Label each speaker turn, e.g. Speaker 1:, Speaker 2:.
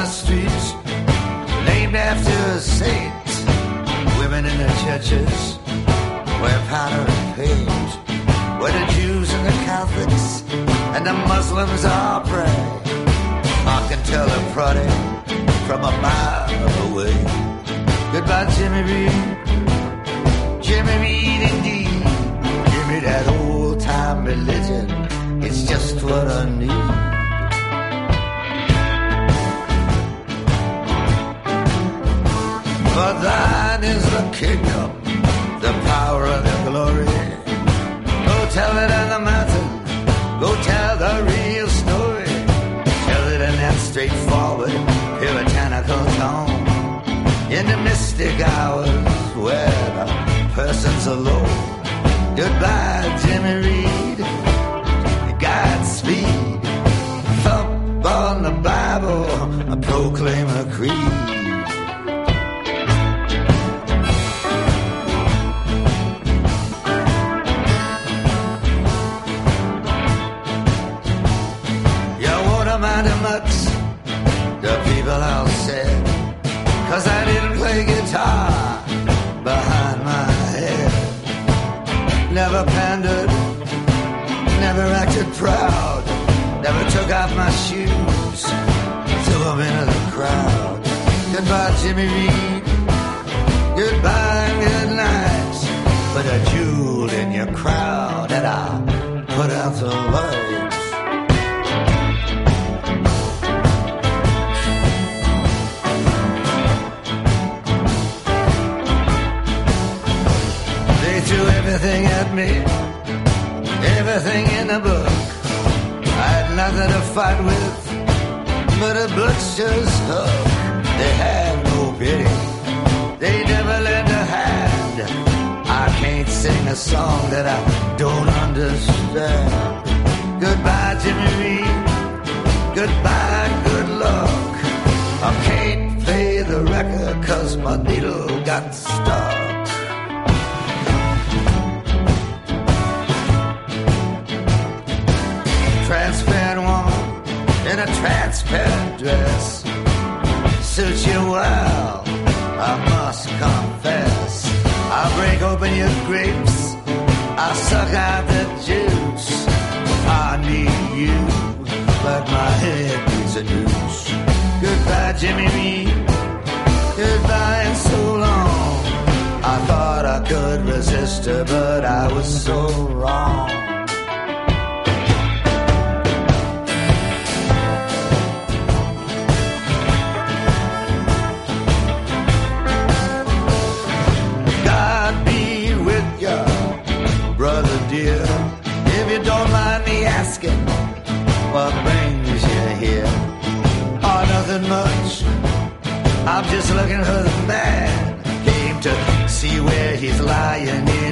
Speaker 1: streets named after saints. Women in the churches wear powder and paint, where the Jews and the Catholics and the Muslims all pray. I can tell a party from a mile away. Goodbye, Jimmy Reed. Jimmy Reed, indeed. Give me that old-time religion. It's just what I need. For thine is the kingdom, the power of the glory. Go tell it on the mountain. Go tell the real story. Tell it in that straightforward, puritanical tone. In the mystic hours where the person's alone. Goodbye, Jimmy Reed. Godspeed. Thump on the Bible, I proclaim a creed. Much the people all said, 'cause I didn't play guitar behind my head. Never pandered, never acted proud, never took off my shoes, threw them into the crowd. Goodbye, Jimmy Reed. Goodbye and good night. Put a jewel in your crowd and I'll put out the lights. Threw everything at me, everything in the book. I had nothing to fight with but a butcher's hook. They had no pity, they never lent a hand. I can't sing a song that I don't understand. Goodbye, Jimmy Reed. Goodbye, good luck. I can't play the record 'cause my needle got stuck. Transparent woman in a transparent dress suits you well, I must confess. I'll break open your grapes, I'll suck out the juice. I need you like my head needs a noose. Goodbye, Jimmy Reed. Goodbye and so long. I thought I could resist her, but I was so wrong. Brother dear, if you don't mind me asking, what brings you here? Oh, nothing much, I'm just looking for the man. Came to see where he's lying in